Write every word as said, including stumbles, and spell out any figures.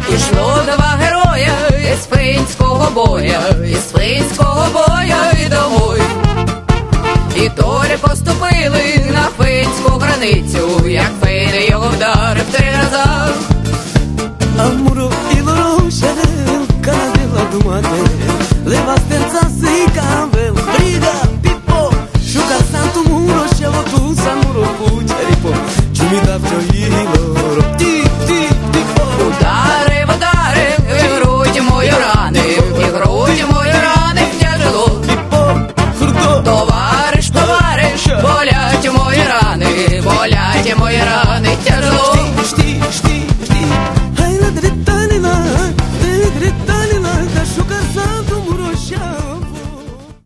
Ішло два героя із финського боя, із финського боя і домой. І долі поступили на финську границю, як фини його вдарив три рази. Amuro iloro shel kadela dumate levas pensa si cavel briga pipo shuka santo muro shelo tu samuro pucheripo chumi davcho